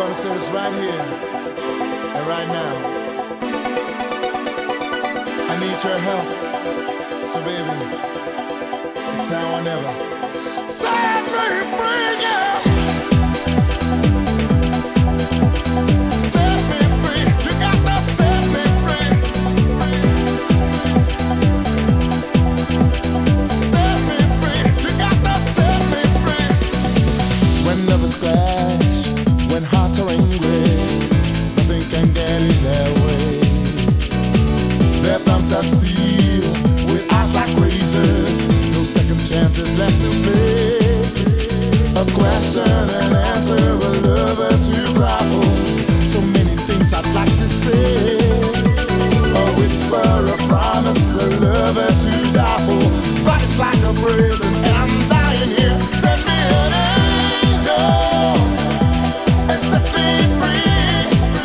gonna say this right here and right now. I need your help. So baby, it's now or never. Set me free, yeah. Set me free. You got to set me free. Set me free. You got to set me free. When lovers clash, when hearts are angry, nothing can get in their way. Their thumbs are steel, with eyes like razors, no second chances left to play. A question and answer, a lover to grapple. So many things I'd like to say. A whisper, a promise, a lover to die for. But it's like a prison and I'm dying here. Send me an angel and set me free.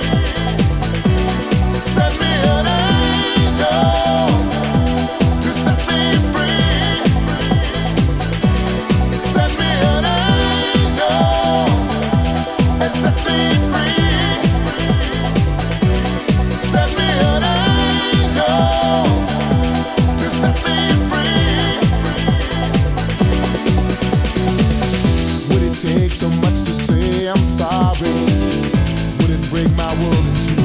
Send me an angel to set me free. Send me an angel and set me free. Send me an angel to set me free. Would it take so much to say I'm sorry? Would it break my world in two?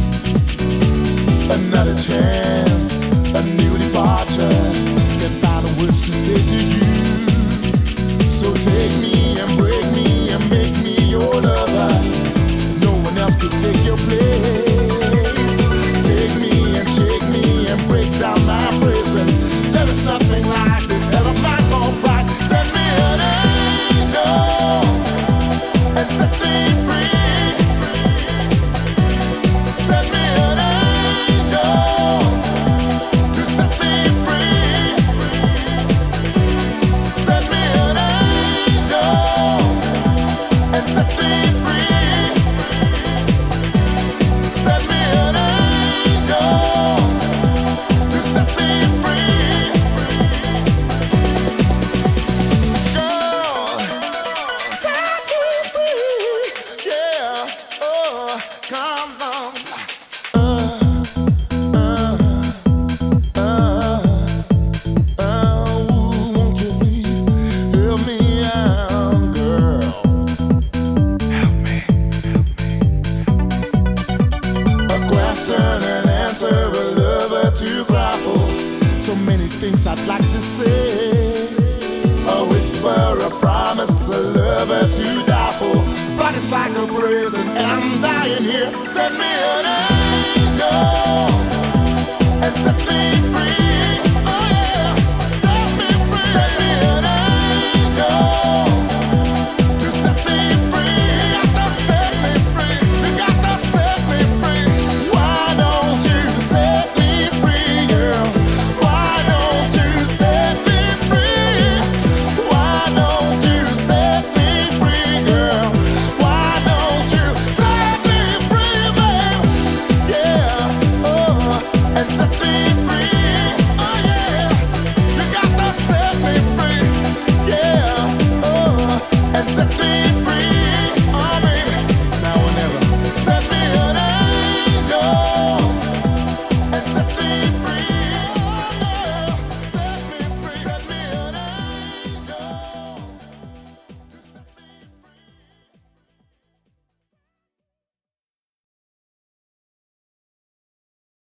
Another chance, a new departure. Can find the words to say to you. So take me and break me and make me your lover. No one else could take your place. Take me and shake me and break down my prison. There is nothing like this hell of my own pride. Send me an angel and set me free. Send me an angel to set me free. Send me an angel and set me free. Send me an angel to set me free. Girl, set me free. Yeah, oh, come on. Won't you please help me out, girl? Help me. A question and answer, a lover to grapple. So many things I'd like to say. A whisper, a promise, a lover to die for. But it's like a prison and I'm dying here. Send me an angel